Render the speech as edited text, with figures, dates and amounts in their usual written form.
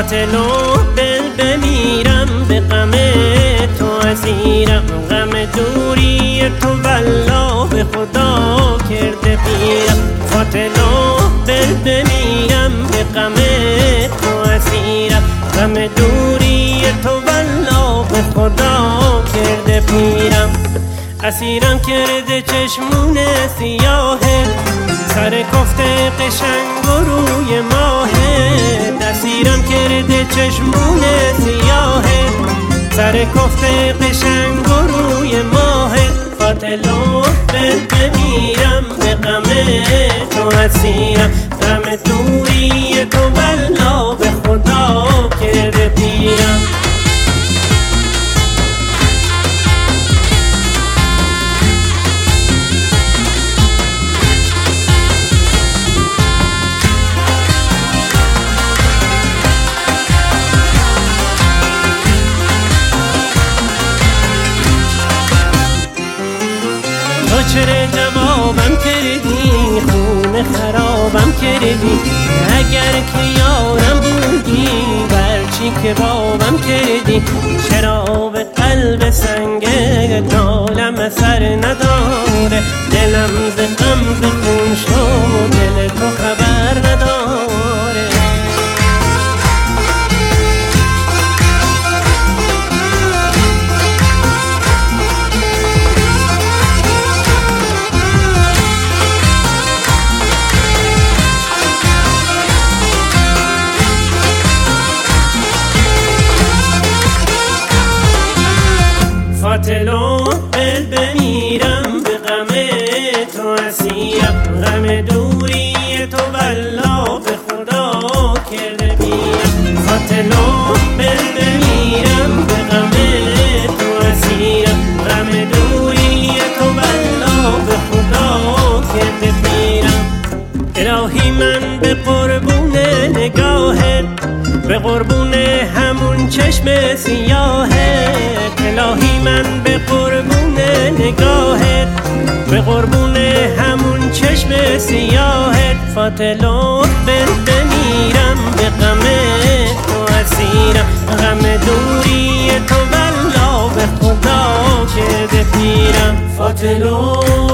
فاتل و دل بمیرم، به غم تو اسیرم. غم دوری تو والله به خدا کرده پیرم. فاتل و دل بمیرم، به غم تو اسیرم. غم دوری تو والله به خدا کرده پیرم. اسیرم کرده چشمون سیاهه، سر کفته قشنگ و روی ماهه. اسیرم کرده چشمون سیاهه، سر کفته قشنگ و روی ماهه. فاتل و دل بمیرم، به غم تو اسیرم. غم دوری تو والله به خدا کرده پیرم. چرا جوابم کردی، خون خرابم کردی. اگر که یارم بودی، برچی که بابم کردی. چرا به قلب سنگ نالم اثر نداره. دلم ز غم ز خون شد، دل تو خبر نداره. فاتل و دل بمیرم، به غم تو اسیرم. غم دوری تو والله به خدا کرده پیرم. فاتل و دل بمیرم، به غم تو اسیرم. غم دوری تو والله به خدا کرده پیرم. الهی من به قربون نگاهت، به قربون همون چشم سیاهت. الهی من به قربون نگاهت، به قربون همون چشم سیاهت. فاتل و دل بمیرم، به غم تو اسیرم. غم دوری تو والله به خدا کرده پیرم. فاتل و